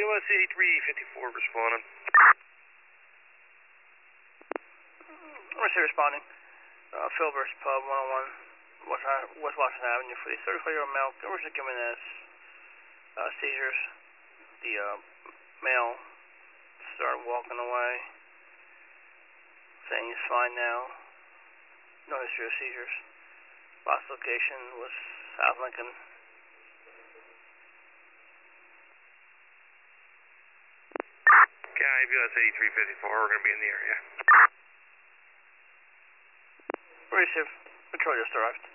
CMS 8354 responding. Mercy responding. Filbert's Pub, 101 West Washington Avenue for the 34-year-old male. Originally given as seizures. The male started walking away, saying he's fine now. No history of seizures. Last location was South Lincoln. County BLS 8354, we're going to be in the area. Receive. Patrol just arrived.